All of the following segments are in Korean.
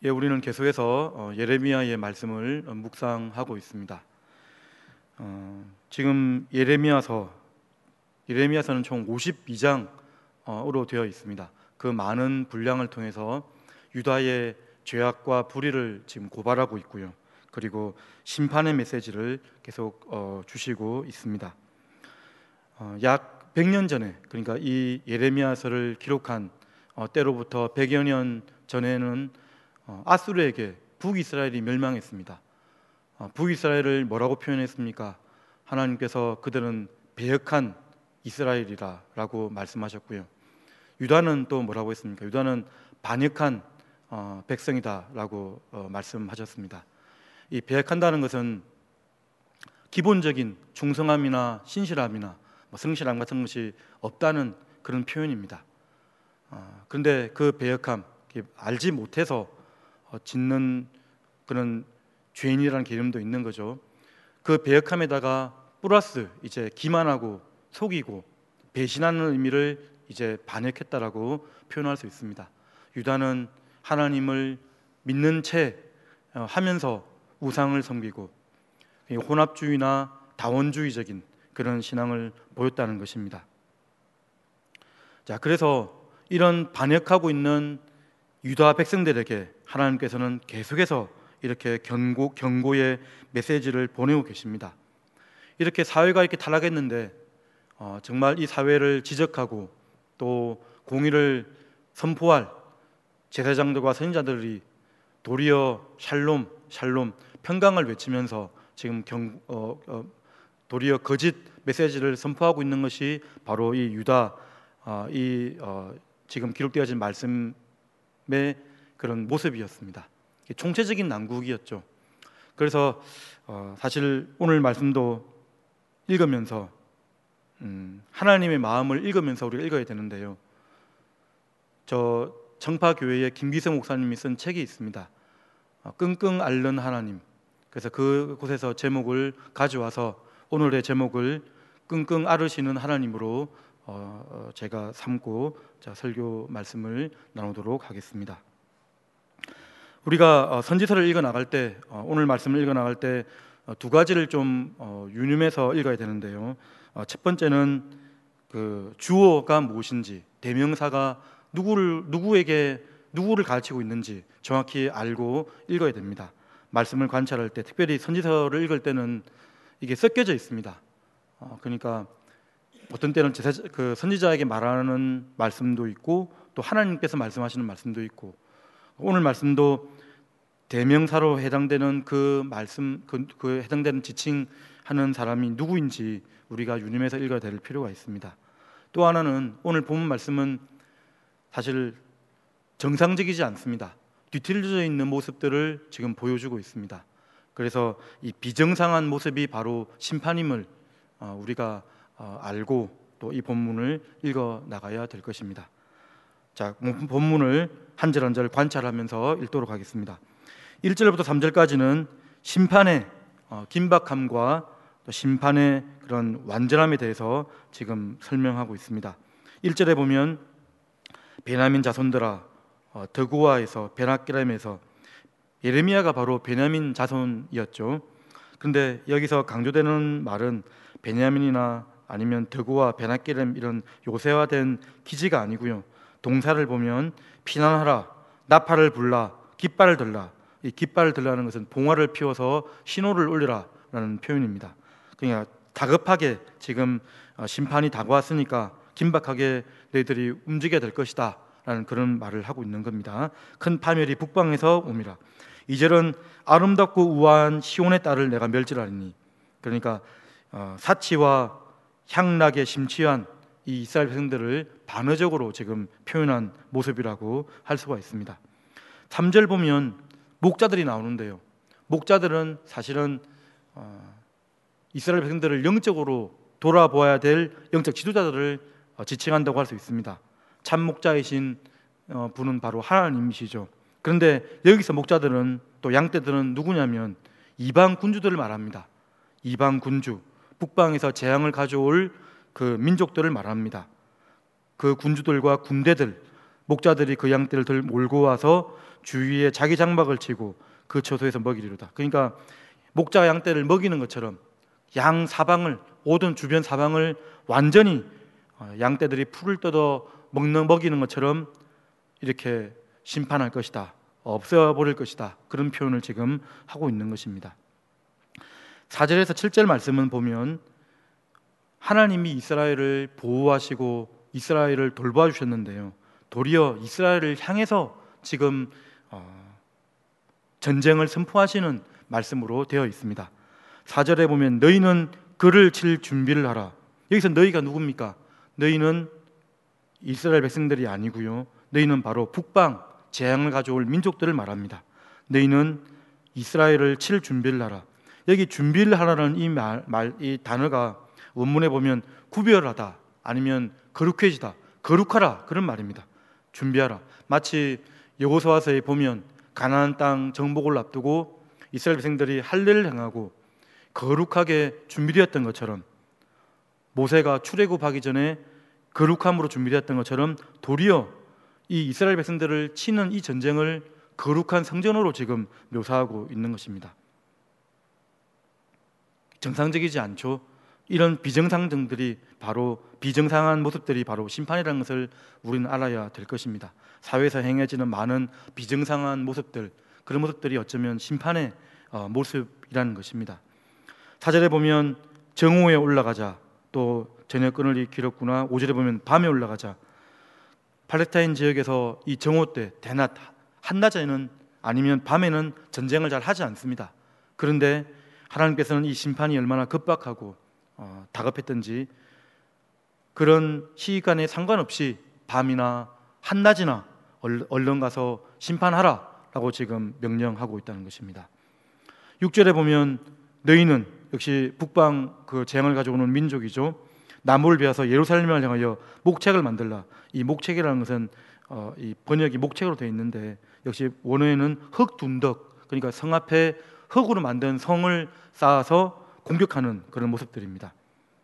예, 우리는 계속해서 예레미야의 말씀을 묵상하고 있습니다. 지금 예레미야서는 총 52장으로 되어 있습니다. 그 많은 분량을 통해서 유다의 죄악과 불의를 지금 고발하고 있고요. 그리고 심판의 메시지를 계속 주시고 있습니다. 약 100년 전에, 그러니까 이 예레미야서를 기록한 때로부터 100여 년 전에는 아수르에게 북이스라엘이 멸망했습니다. 북이스라엘을 뭐라고 표현했습니까? 하나님께서 그들은 배역한 이스라엘이라고 말씀하셨고요. 유다는 또 뭐라고 했습니까? 유다는 반역한 백성이다라고 말씀하셨습니다. 이 배역한다는 것은 기본적인 충성함이나 신실함이나 성실함 같은 것이 없다는 그런 표현입니다. 그런데 그 배역함, 알지 못해서 짓는 그런 죄인이라는 개념도 있는 거죠. 그 배역함에다가 플러스 이제 기만하고 속이고 배신하는 의미를 이제 반역했다라고 표현할 수 있습니다. 유다는 하나님을 믿는 채 하면서 우상을 섬기고 혼합주의나 다원주의적인 그런 신앙을 보였다는 것입니다. 자, 그래서 이런 반역하고 있는 유다 백성들에게 하나님께서는 계속해서 이렇게 경고의 메시지를 보내고 계십니다. 이렇게 사회가 이렇게 타락했는데 정말 이 사회를 지적하고 또 공의를 선포할 제사장들과 선지자들이 도리어 샬롬 평강을 외치면서 지금 도리어 거짓 메시지를 선포하고 있는 것이 바로 이 유다 지금 기록되어진 말씀의 그런 모습이었습니다. 총체적인 난국이었죠. 그래서 사실 오늘 말씀도 읽으면서 하나님의 마음을 읽으면서 우리가 읽어야 되는데요. 저 청파교회의 김기성 목사님이 쓴 책이 있습니다. 끙끙 앓는 하나님. 그래서 그곳에서 제목을 가져와서 오늘의 제목을 끙끙 앓으시는 하나님으로 제가 삼고 설교 말씀을 나누도록 하겠습니다. 우리가 선지서를 읽어 나갈 때 오늘 말씀을 읽어 나갈 때 두 가지를 좀 유념해서 읽어야 되는데요. 첫 번째는 그 주어가 무엇인지, 대명사가 누구를 가르치고 있는지 정확히 알고 읽어야 됩니다. 말씀을 관찰할 때, 특별히 선지서를 읽을 때는 이게 섞여져 있습니다. 그러니까 어떤 때는 그 선지자에게 말하는 말씀도 있고 또 하나님께서 말씀하시는 말씀도 있고, 오늘 말씀도 대명사로 해당되는 그 말씀, 그 해당되는 지칭하는 사람이 누구인지 우리가 유념해서 읽어야 될 필요가 있습니다. 또 하나는 오늘 본문 말씀은 사실 정상적이지 않습니다. 뒤틀려져 있는 모습들을 지금 보여주고 있습니다. 그래서 이 비정상한 모습이 바로 심판임을 우리가 알고 또 이 본문을 읽어 나가야 될 것입니다. 자, 본문을 한 절 한 절 관찰하면서 읽도록 하겠습니다. 1절부터 3절까지는 심판의 긴박함과 또 심판의 그런 완전함에 대해서 지금 설명하고 있습니다. 1절에 보면 베냐민 자손들아, 드고아에서 베나키람에서, 예레미야가 바로 베냐민 자손이었죠. 그런데 여기서 강조되는 말은 베냐민이나 아니면 드고아, 베나키람 이런 요새화된 기지가 아니고요. 동사를 보면 피난하라, 나팔을 불라, 깃발을 들라. 이 깃발을 들라는 것은 봉화를 피워서 신호를 올리라라는 표현입니다. 그러니까 다급하게 지금 심판이 다가왔으니까 긴박하게 너희들이 움직여야 될 것이다 라는 그런 말을 하고 있는 겁니다. 큰 파멸이 북방에서 옴이라. 2절은 아름답고 우아한 시온의 딸을 내가 멸절하리니, 그러니까 사치와 향락에 심취한 이 이스라엘 백성들을 반어적으로 지금 표현한 모습이라고 할 수가 있습니다. 3절 보면 목자들이 나오는데요. 목자들은 사실은 이스라엘 백성들을 영적으로 돌아보아야 될 영적 지도자들을 지칭한다고 할 수 있습니다. 참 목자이신 분은 바로 하나님이시죠. 그런데 여기서 목자들은 또 양떼들은 누구냐면 이방 군주들을 말합니다. 이방 군주, 북방에서 재앙을 가져올 그 민족들을 말합니다. 그 군주들과 군대들, 목자들이 그 양떼를 몰고 와서 주위에 자기 장막을 치고 그 처소에서 먹이리로다. 그러니까 목자가 양떼를 먹이는 것처럼 양 사방을, 모든 주변 사방을 완전히 양떼들이 풀을 뜯어 먹이는 것처럼 이렇게 심판할 것이다, 없애버릴 것이다, 그런 표현을 지금 하고 있는 것입니다. 4절에서 7절 말씀은 보면 하나님이 이스라엘을 보호하시고 이스라엘을 돌봐 주셨는데요, 도리어 이스라엘을 향해서 지금 전쟁을 선포하시는 말씀으로 되어 있습니다. 4절에 보면 너희는 그를 칠 준비를 하라. 여기서 너희가 누굽니까? 너희는 이스라엘 백성들이 아니고요, 너희는 바로 북방 재앙을 가져올 민족들을 말합니다. 너희는 이스라엘을 칠 준비를 하라. 여기 준비를 하라는 이 단어가 원문에 보면 구별하다, 아니면 거룩해지다, 거룩하라, 그런 말입니다. 준비하라. 마치 여호수아서에 보면 가나안 땅 정복을 앞두고 이스라엘 백성들이 할례를 행하고 거룩하게 준비되었던 것처럼, 모세가 출애굽하기 전에 거룩함으로 준비되었던 것처럼 도리어 이 이스라엘 백성들을 치는 이 전쟁을 거룩한 성전으로 지금 묘사하고 있는 것입니다. 정상적이지 않죠. 이런 비정상한 모습들이 바로 심판이라는 것을 우리는 알아야 될 것입니다. 사회에서 행해지는 많은 비정상한 모습들, 그런 모습들이 어쩌면 심판의 모습이라는 것입니다. 4절에 보면 정오에 올라가자, 또 저녁 그늘이 길었구나. 5절에 보면 밤에 올라가자. 팔레스타인 지역에서 이 정오 때, 대낮, 한낮에는 아니면 밤에는 전쟁을 잘 하지 않습니다. 그런데 하나님께서는 이 심판이 얼마나 급박하고 다급했던지 그런 시간에 상관없이 밤이나 한낮이나 얼른 가서 심판하라 라고 지금 명령하고 있다는 것입니다. 6절에 보면 너희는, 역시 북방 그 재앙을 가져오는 민족이죠, 나무를 베어서 예루살렘을 향하여 목책을 만들라. 이 목책이라는 것은 이 번역이 목책으로 되어 있는데, 역시 원어에는 흙둔덕, 그러니까 성 앞에 흙으로 만든 성을 쌓아서 공격하는 그런 모습들입니다.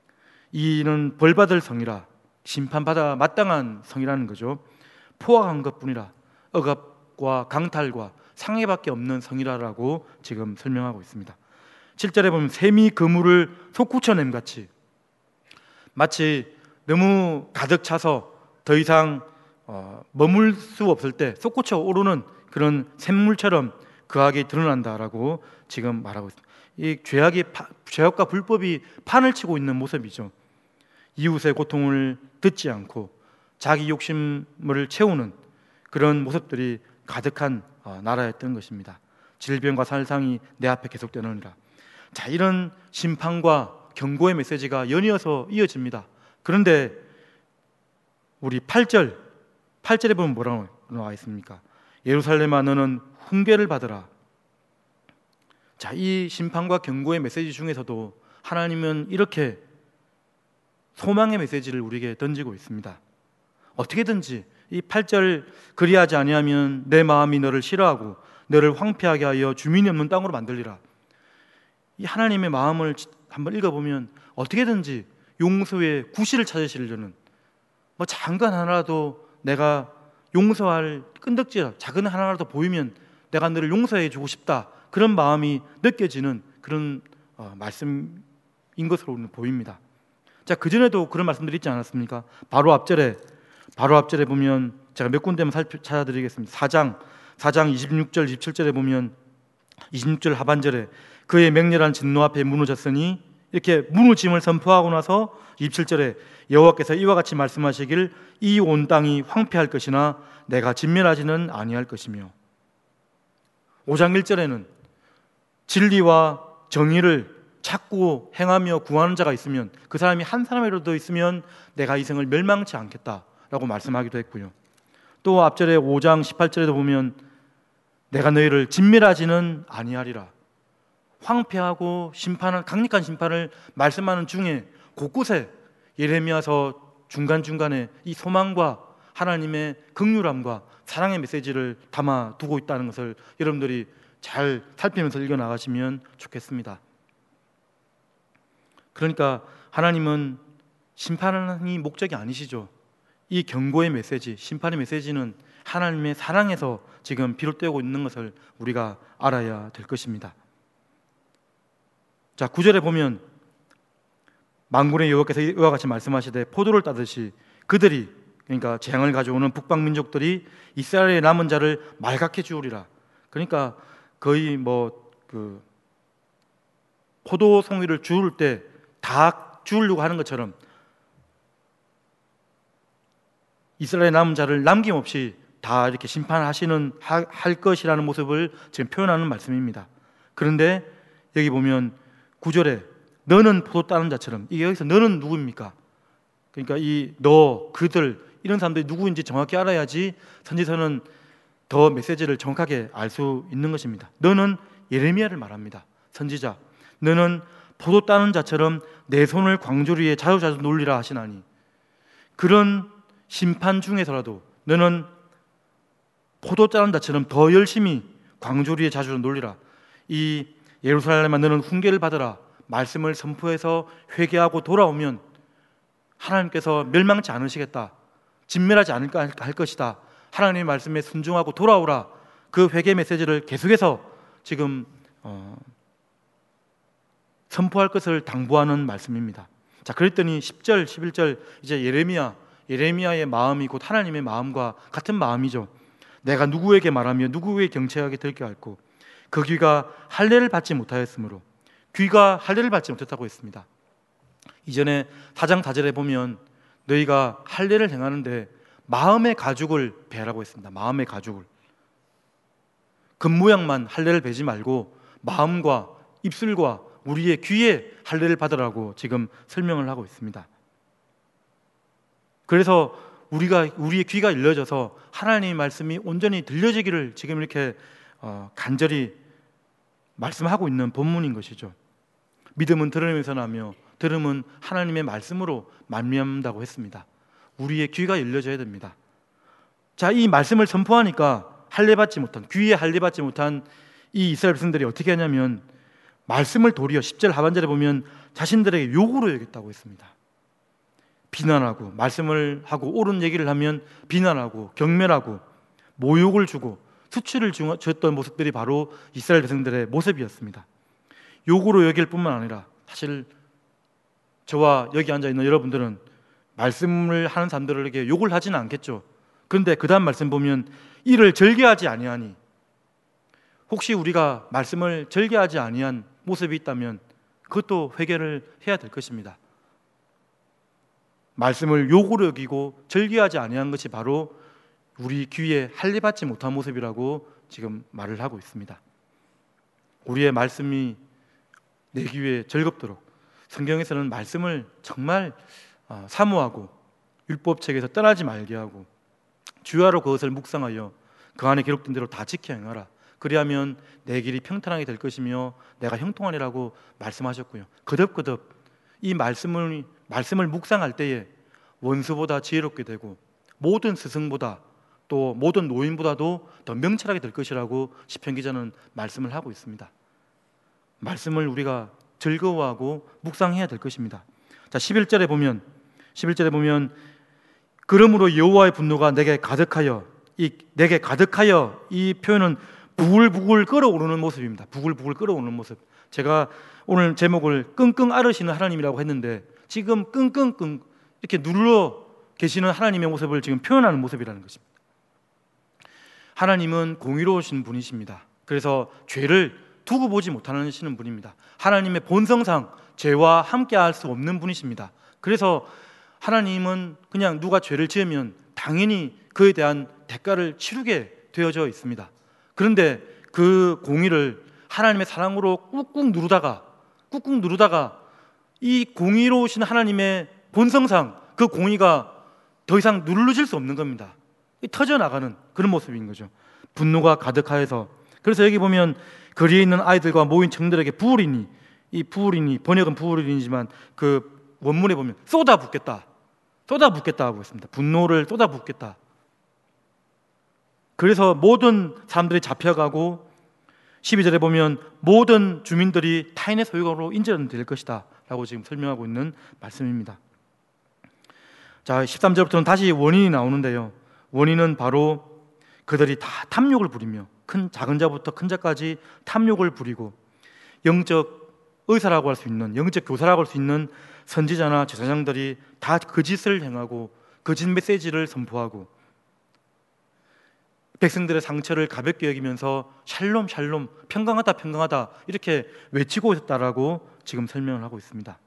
이는 벌받을 성이라, 심판받아 마땅한 성이라는 거죠. 포악한 것뿐이라, 억압과 강탈과 상해밖에 없는 성이라라고 지금 설명하고 있습니다. 7절에 보면 샘이 그물을 솟구쳐냄 같이, 마치 너무 가득 차서 더 이상 머물 수 없을 때 솟구쳐 오르는 그런 샘물처럼 그 악이 드러난다라고 지금 말하고 있습니다. 이 죄악과 불법이 판을 치고 있는 모습이죠. 이웃의 고통을 듣지 않고 자기 욕심을 채우는 그런 모습들이 가득한 나라였던 것입니다. 질병과 살상이 내 앞에 계속되느니라. 자, 이런 심판과 경고의 메시지가 연이어서 이어집니다. 그런데 우리 8절에 보면 뭐라고 나와 있습니까? 예루살렘아 너는 훈계를 받으라. 자, 이 심판과 경고의 메시지 중에서도 하나님은 이렇게 소망의 메시지를 우리에게 던지고 있습니다. 어떻게든지 이 8절, 그리하지 아니하면 내 마음이 너를 싫어하고 너를 황폐하게 하여 주민이 없는 땅으로 만들리라. 이 하나님의 마음을 한번 읽어보면 어떻게든지 용서의 구실을 찾으시려는, 작은 것 하나라도 내가 용서할 끈덕질, 작은 하나라도 보이면 내가 너를 용서해 주고 싶다, 그런 마음이 느껴지는 그런 말씀인 것으로 보입니다. 자, 그전에도 그런 말씀들이 있지 않았습니까? 바로 앞절에 보면 제가 몇 군데만 찾아드리겠습니다. 4장 26절 27절에 보면, 26절 하반절에 그의 맹렬한 진노 앞에 무너졌으니, 이렇게 무너짐을 선포하고 나서 27절에 여호와께서 이와 같이 말씀하시길 이 온 땅이 황폐할 것이나 내가 진멸하지는 아니할 것이며, 5장 1절에는 진리와 정의를 찾고 행하며 구하는 자가 있으면, 그 사람이 한 사람이라도 있으면 내가 이 생을 멸망치 않겠다라고 말씀하기도 했고요. 또 앞절에 5장 18절에도 보면 내가 너희를 진멸하지는 아니하리라. 황폐하고 강력한 심판을 말씀하는 중에 곳곳에 예레미야서 중간중간에 이 소망과 하나님의 긍휼함과 사랑의 메시지를 담아두고 있다는 것을 여러분들이 잘 살피면서 읽어나가시면 좋겠습니다. 그러니까 하나님은 심판이 목적이 아니시죠. 이 경고의 메시지, 심판의 메시지는 하나님의 사랑에서 지금 비롯되고 있는 것을 우리가 알아야 될 것입니다. 자, 9절에 보면 만군의 여호와께서 이와 같이 말씀하시되 포도를 따듯이 그들이, 그러니까 재앙을 가져오는 북방 민족들이 이스라엘의 남은 자를 말갛게 주우리라. 그러니까 거의 그 포도 송이를 주울 때 다 주우려고 하는 것처럼 이스라엘의 남은 자를 남김없이 다 이렇게 심판하시는 할 것이라는 모습을 지금 표현하는 말씀입니다. 그런데 여기 보면 9절에 너는 포도 따는 자처럼, 이게 여기서 너는 누구입니까? 그러니까 이 너, 그들 이런 사람들이 누구인지 정확히 알아야지 선지서는 더 메시지를 정확하게 알 수 있는 것입니다. 너는 예레미야를 말합니다. 선지자, 너는 포도 따는 자처럼 내 손을 광주리에 자주자주 놀리라 하시나니, 그런 심판 중에서라도 너는 포도 따는 자처럼 더 열심히 광주리에 자주 놀리라. 이 예루살렘아 너는 훈계를 받으라. 말씀을 선포해서 회개하고 돌아오면 하나님께서 멸망치 않으시겠다, 진멸하지 않을까 할 것이다. 하나님의 말씀에 순종하고 돌아오라. 그 회개 메시지를 계속해서 지금 선포할 것을 당부하는 말씀입니다. 자, 그랬더니 10절, 11절 이제 예레미야의 마음이 곧 하나님의 마음과 같은 마음이죠. 내가 누구에게 말하며 누구에게 경채하게 들게 할고 그 귀가 할례를 받지 못하였으므로, 귀가 할례를 받지 못했다고 했습니다. 이전에 4장 4절에 보면 너희가 할례를 행하는데 마음의 가죽을 베라고 했습니다. 마음의 가죽을, 겉모양만 할례를 베지 말고 마음과 입술과 우리의 귀에 할례를 받으라고 지금 설명을 하고 있습니다. 그래서 우리의 귀가 열려져서 하나님의 말씀이 온전히 들려지기를 지금 이렇게 간절히 말씀하고 있는 본문인 것이죠. 믿음은 들음에서 나며 들음은 하나님의 말씀으로 말미암는다고 했습니다. 우리의 귀가 열려져야 됩니다. 자, 이 말씀을 선포하니까 귀에 할례 받지 못한 이 이스라엘 백성들이 어떻게 하냐면 말씀을 도리어 10절 하반절에 보면 자신들에게 욕으로 여겼다고 했습니다. 비난하고, 말씀을 하고 옳은 얘기를 하면 비난하고 경멸하고 모욕을 주고 수치를 줬던 모습들이 바로 이스라엘 백성들의 모습이었습니다. 욕으로 여길 뿐만 아니라, 사실 저와 여기 앉아있는 여러분들은 말씀을 하는 사람들에게 욕을 하지는 않겠죠. 그런데 그 다음 말씀 보면 이를 절개하지 아니하니, 혹시 우리가 말씀을 절개하지 아니한 모습이 있다면 그것도 회개를 해야 될 것입니다. 말씀을 욕으로 여기고 절개하지 아니한 것이 바로 우리 귀에 할례 받지 못한 모습이라고 지금 말을 하고 있습니다. 우리의 말씀이 내 귀에 즐겁도록, 성경에서는 말씀을 정말 사모하고 율법책에서 떠나지 말게 하고 주야로 그것을 묵상하여 그 안에 기록된 대로 다 지켜 행하라. 그리하면 내 길이 평탄하게 될 것이며 내가 형통하리라고 말씀하셨고요. 거듭거듭 이 말씀을 묵상할 때에 원수보다 지혜롭게 되고 모든 스승보다 또 모든 노인보다도 더 명철하게 될 것이라고 시편 기자는 말씀을 하고 있습니다. 말씀을 우리가 즐거워하고 묵상해야 될 것입니다. 자, 11절에 보면 그러므로 여호와의 분노가 내게 가득하여, 이 표현은 부글부글 끓어오르는 모습입니다. 부글부글 끓어오르는 모습. 제가 오늘 제목을 끙끙 앓으시는 하나님이라고 했는데 지금 끙끙 이렇게 눌러 계시는 하나님의 모습을 지금 표현하는 모습이라는 것입니다. 하나님은 공의로우신 분이십니다. 그래서 죄를 두고 보지 못하시는 분입니다. 하나님의 본성상 죄와 함께할 수 없는 분이십니다. 그래서 하나님은 그냥 누가 죄를 지으면 당연히 그에 대한 대가를 치르게 되어져 있습니다. 그런데 그 공의를 하나님의 사랑으로 꾹꾹 누르다가 이 공의로우신 하나님의 본성상 그 공의가 더 이상 누르질 수 없는 겁니다. 터져나가는 그런 모습인 거죠. 분노가 가득하여서. 그래서 여기 보면 거리에 있는 아이들과 모인 청들에게 부울이니, 이 부울이니, 번역은 부울이니지만 그 원문에 보면 쏟아붓겠다 하고 있습니다. 분노를 쏟아붓겠다. 그래서 모든 사람들이 잡혀가고 12절에 보면 모든 주민들이 타인의 소유로 인정될 것이다 라고 지금 설명하고 있는 말씀입니다. 자, 13절부터는 다시 원인이 나오는데요. 원인은 바로 그들이 다 탐욕을 부리며 작은 자부터 큰 자까지 탐욕을 부리고 영적 의사라고 할 수 있는, 영적 교사라고 할 수 있는 선지자나 제사장들이 다 거짓을 행하고 거짓 메시지를 선포하고 백성들의 상처를 가볍게 여기면서 샬롬 샬롬, 평강하다 평강하다 이렇게 외치고 있었다라고 지금 설명을 하고 있습니다.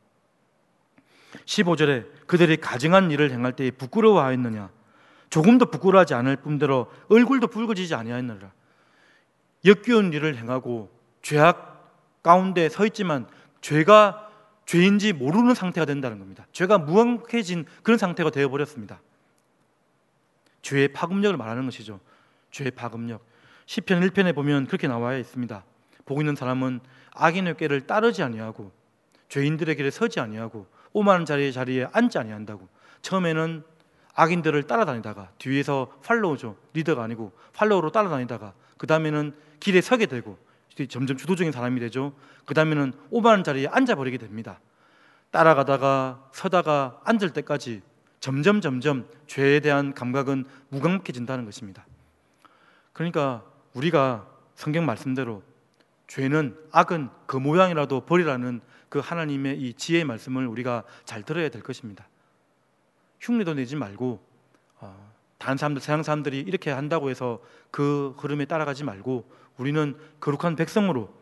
15절에 그들이 가증한 일을 행할 때에 부끄러워하였느냐, 조금도 부끄러워하지 않을 뿐더러 얼굴도 붉어지지 아니하였느니라. 역겨운 일을 행하고 죄악 가운데 서 있지만 죄가 죄인지 모르는 상태가 된다는 겁니다. 죄가 무감각해진 그런 상태가 되어버렸습니다. 죄의 파급력을 말하는 것이죠. 죄의 파급력. 시편 1편에 보면 그렇게 나와 있습니다. 복 있는 사람은 악인의 꾀를 따르지 아니하고 죄인들의 길에 서지 아니하고 오만한 자리에 앉지 아니한다고. 처음에는 악인들을 따라다니다가 뒤에서 팔로우죠. 리더가 아니고 팔로우로 따라다니다가 그 다음에는 길에 서게 되고 점점 주도적인 사람이 되죠. 그 다음에는 오만한 자리에 앉아버리게 됩니다. 따라가다가 서다가 앉을 때까지 점점 죄에 대한 감각은 무감각해진다는 것입니다. 그러니까 우리가 성경 말씀대로 죄는, 악은 그 모양이라도 버리라는 그 하나님의 이 지혜의 말씀을 우리가 잘 들어야 될 것입니다. 흉내도 내지 말고 다른 사람들, 세상 사람들이 이렇게 한다고 해서 그 흐름에 따라가지 말고 우리는 거룩한 백성으로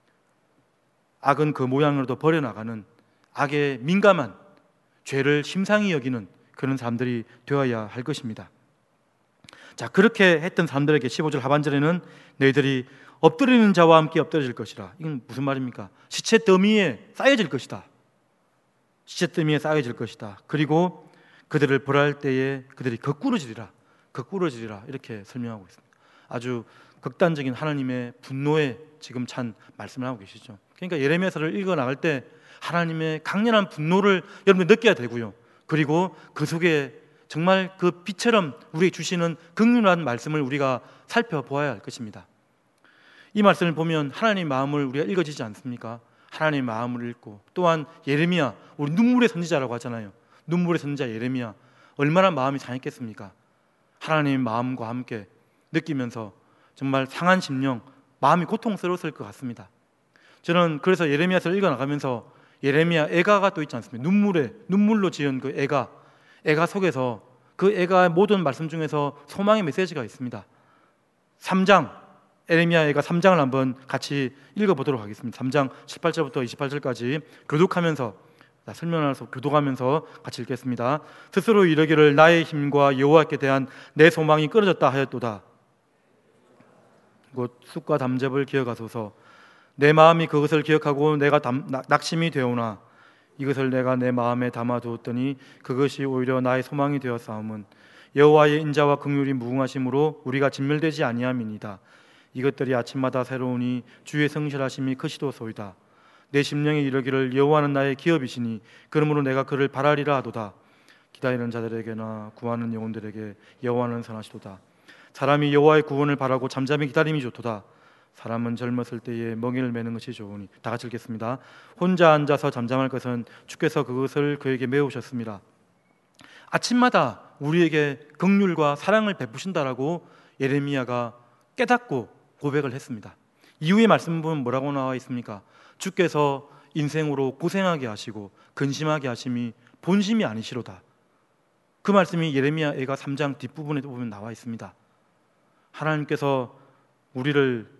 악은 그 모양으로도 버려나가는, 악에 민감한, 죄를 심상히 여기는 그런 사람들이 되어야 할 것입니다. 자, 그렇게 했던 사람들에게 15절 하반절에는 너희들이 엎드리는 자와 함께 엎드려질 것이라. 이건 무슨 말입니까? 시체 더미에 쌓여질 것이다. 시체 더미에 쌓여질 것이다. 그리고 그들을 벌할 때에 그들이 거꾸러지리라 이렇게 설명하고 있습니다. 아주 극단적인 하나님의 분노에 지금 찬 말씀을 하고 계시죠. 그러니까 예레미야서를 읽어 나갈 때 하나님의 강렬한 분노를 여러분들 느껴야 되고요. 그리고 그 속에 정말 그 빛처럼 우리에게 주시는 긍휼한 말씀을 우리가 살펴보아야 할 것입니다. 이 말씀을 보면 하나님의 마음을 우리가 읽어지지 않습니까? 하나님의 마음을 읽고, 또한 예레미야, 우리 눈물의 선지자라고 하잖아요. 눈물의 선지자 예레미야, 얼마나 마음이 상했겠습니까? 하나님의 마음과 함께 느끼면서 정말 상한 심령, 마음이 고통스러웠을 것 같습니다. 저는 그래서 예레미야서를 읽어나가면서 예레미야 애가가 또 있지 않습니까? 눈물로 지은 그 애가 속에서 그 애가의 모든 말씀 중에서 소망의 메시지가 있습니다. 3장, 예레미야 애가 3장을 한번 같이 읽어보도록 하겠습니다. 3장 18절부터 28절까지 교독하면서, 설명하면서 교독하면서 같이 읽겠습니다. 스스로 이르기를 나의 힘과 여호와께 대한 내 소망이 끊어졌다 하였도다. 곧 쑥과 담즙을 기억하소서. 내 마음이 그것을 기억하고 내가 낙심이 되오나 이것을 내가 내 마음에 담아두었더니 그것이 오히려 나의 소망이 되었사옴은 여호와의 인자와 긍휼이 무궁하심으로 우리가 진멸되지 아니함이니이다. 이것들이 아침마다 새로우니 주의 성실하심이 크시도소이다. 내 심령이 이르기를 여호와는 나의 기업이시니 그러므로 내가 그를 바라리라 하도다. 기다리는 자들에게나 구하는 영혼들에게 여호와는 선하시도다. 사람이 여호와의 구원을 바라고 잠잠히 기다림이 좋도다. 사람은 젊었을 때에 멍에를 매는 것이 좋으니. 다 같이 읽겠습니다. 혼자 앉아서 잠잠할 것은 주께서 그것을 그에게 메우셨습니다. 아침마다 우리에게 긍휼과 사랑을 베푸신다라고 예레미야가 깨닫고 고백을 했습니다. 이후의 말씀 보면 뭐라고 나와 있습니까? 주께서 인생으로 고생하게 하시고 근심하게 하심이 본심이 아니시로다. 그 말씀이 예레미야 애가 3장 뒷부분에 보면 나와 있습니다. 하나님께서 우리를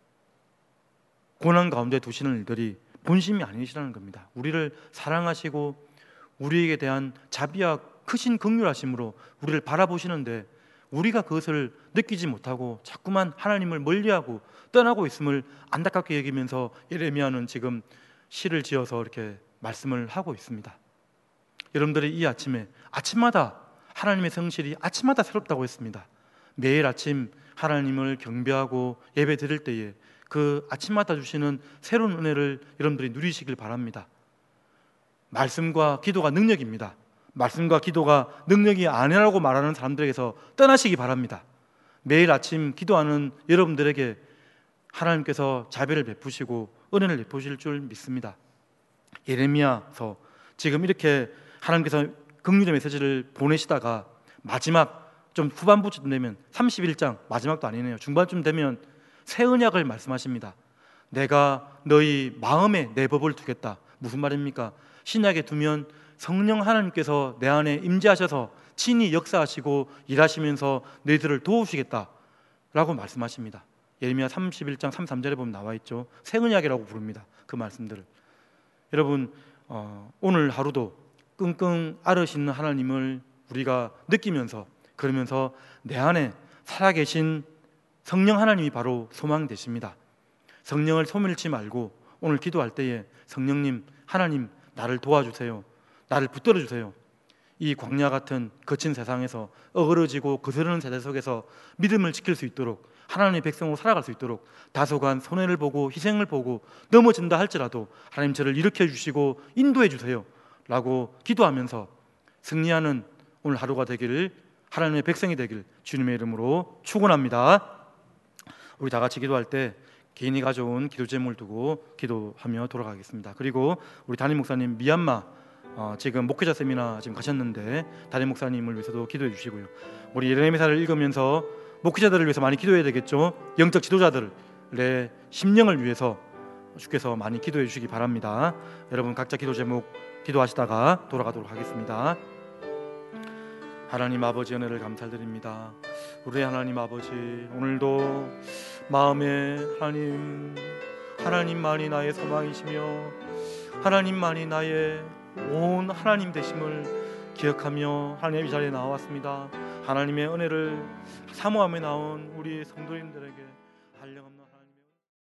고난 가운데 두시는 일들이 본심이 아니시라는 겁니다. 우리를 사랑하시고 우리에게 대한 자비와 크신 긍휼하심으로 우리를 바라보시는데 우리가 그것을 느끼지 못하고 자꾸만 하나님을 멀리하고 떠나고 있음을 안타깝게 여기면서 예레미야는 지금 시를 지어서 이렇게 말씀을 하고 있습니다. 여러분들이 이 아침에 아침마다 하나님의 성실이 아침마다 새롭다고 했습니다. 매일 아침 하나님을 경배하고 예배 드릴 때에 그 아침마다 주시는 새로운 은혜를 여러분들이 누리시길 바랍니다. 말씀과 기도가 능력입니다. 말씀과 기도가 능력이 아니라고 말하는 사람들에게서 떠나시기 바랍니다. 매일 아침 기도하는 여러분들에게 하나님께서 자비를 베푸시고 은혜를 베푸실 줄 믿습니다. 예레미야서 지금 이렇게 하나님께서 긍휼의 메시지를 보내시다가 마지막 좀 후반부쯤 되면 31장 마지막도 아니네요. 중반쯤 되면 새 언약을 말씀하십니다. 내가 너희 마음에 내 법을 두겠다. 무슨 말입니까? 신약에 두면 성령 하나님께서 내 안에 임재하셔서 친히 역사하시고 일하시면서 너희들을 도우시겠다 라고 말씀하십니다. 예레미야 31장 33절에 보면 나와 있죠. 새 언약이라고 부릅니다. 그 말씀들을. 여러분 오늘 하루도 끙끙 앓으시는 하나님을 우리가 느끼면서, 그러면서 내 안에 살아계신 성령 하나님이 바로 소망 되십니다. 성령을 소멸치 말고 오늘 기도할 때에 성령님, 하나님 나를 도와주세요. 나를 붙들어 주세요. 이 광야 같은 거친 세상에서 어그러지고 거스르는 세대 속에서 믿음을 지킬 수 있도록, 하나님의 백성으로 살아갈 수 있도록 다소간 손해를 보고 희생을 보고 넘어진다 할지라도 하나님 저를 일으켜 주시고 인도해 주세요 라고 기도하면서 승리하는 오늘 하루가 되기를, 하나님의 백성이 되길 주님의 이름으로 축원합니다. 우리 다 같이 기도할 때 개인이 가져온 기도 제목을 두고 기도하며 돌아가겠습니다. 그리고 우리 담임 목사님 미얀마 지금 목회자 세미나 지금 가셨는데 담임 목사님을 위해서도 기도해 주시고요. 우리 예레미야를 읽으면서 목회자들을 위해서 많이 기도해야 되겠죠. 영적 지도자들의 심령을 위해서 주께서 많이 기도해 주시기 바랍니다. 여러분 각자 기도 제목 기도하시다가 돌아가도록 하겠습니다. 하나님 아버지 은혜를 감사드립니다. 우리 하나님 아버지, 오늘도 마음에 하나님만이 나의 소망이시며 하나님만이 나의 온 하나님 되심을 기억하며 하나님의 자리에 나왔습니다. 하나님의 은혜를 사모하며 나온 우리 성도님들에게 한량없는